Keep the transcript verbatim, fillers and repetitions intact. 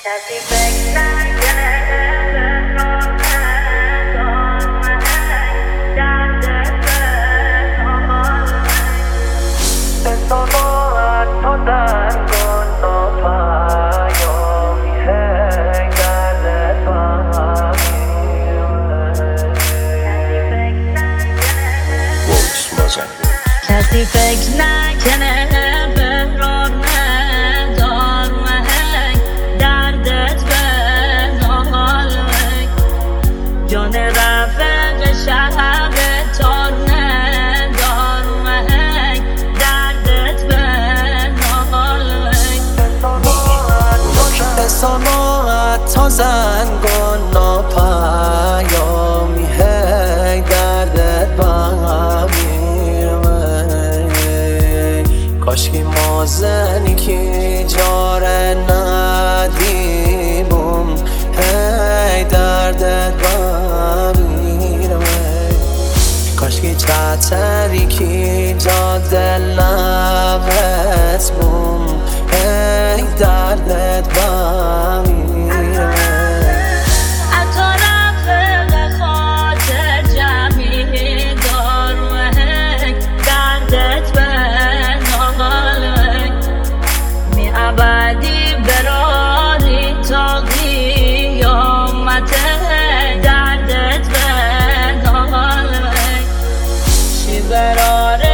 کسی فکر نکنه به راه ادامه درد بنال به سماعت تا درگان ناپیامی هنگ درد بنال کسی فکر نکنه به راه جان رفق شب تار ندار مهنگ دردت بنال به سماعت تا زنگان ناپیامی هنگ دردت بنال کاشکی ما زنی که جاره ندیمم هی دردت بنال کاشکی چطری که جا دل نبت بوم هی دردت بنال ابدی براری تا قیامت دردت بنال چی براره